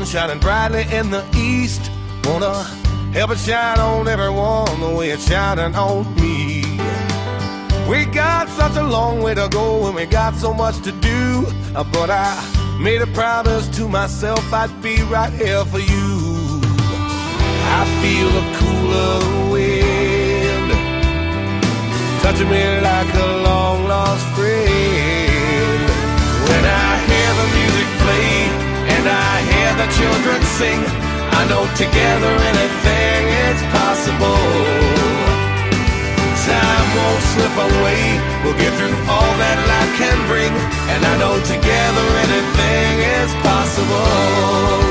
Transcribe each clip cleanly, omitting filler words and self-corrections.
shining brightly in the east. Wanna help it shine on everyone the way it's shining on me. We got such a long way to go and we got so much to do, but I made a promise to myself I'd be right here for you. I feel the cool of the wind touching me like a long lost friend. When I hear the music play and I hear the children sing, I know together anything is possible. Time won't slip away, we'll get through all that life can bring, and I know together anything is possible.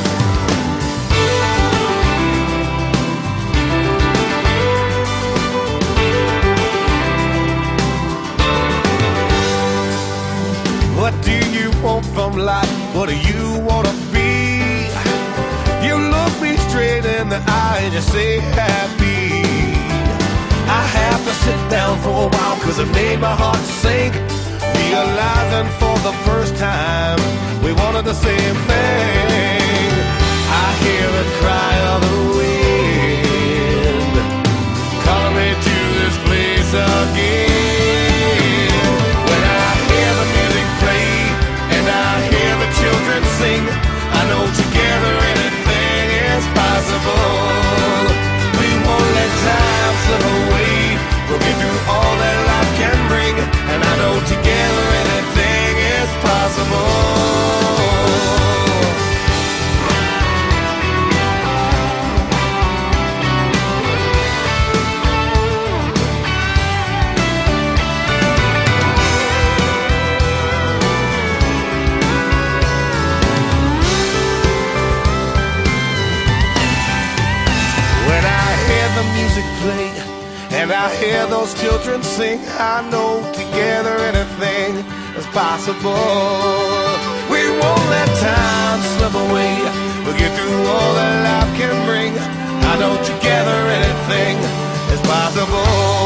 What do you want from life? What do you want to be? You look me straight in the eye and you say happy. I have to sit down for a while cause it made my heart sink, realizing for the first time we wanted the same thing. I hear the cry of the wind calling me to this place again. When I hear the music play and I hear the children sing, I know together anything is possible. We won't let time slip away, we'll get through all that life can bring, and I know together anything is possible. The music play and I hear those children sing, I know together anything is possible. We won't let time slip away, we'll get through all that life can bring. I know together anything is possible.